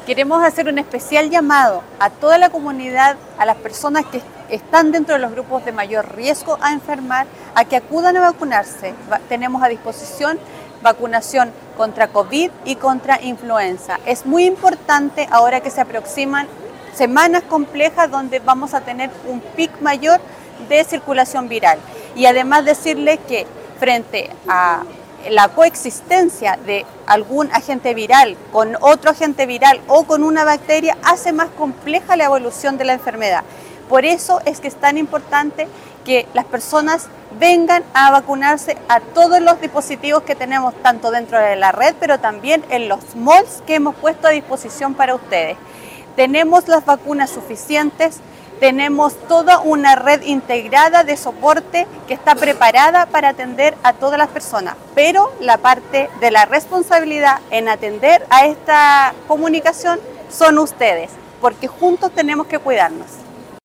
Queremos hacer un especial llamado a toda la comunidad, a las personas que están dentro de los grupos de mayor riesgo a enfermar, a que acudan a vacunarse. Tenemos a disposición vacunación contra COVID y contra influenza. Es muy importante ahora que se aproximan semanas complejas donde vamos a tener un pic mayor de circulación viral. Y además decirles que frente a la coexistencia de algún agente viral con otro agente viral o con una bacteria hace más compleja la evolución de la enfermedad. Por eso es que es tan importante que las personas vengan a vacunarse a todos los dispositivos que tenemos tanto dentro de la red, pero también en los malls que hemos puesto a disposición para ustedes. Tenemos las vacunas suficientes, tenemos toda una red integrada de soporte que está preparada para atender a todas las personas, pero la parte de la responsabilidad en atender a esta comunicación son ustedes, porque juntos tenemos que cuidarnos.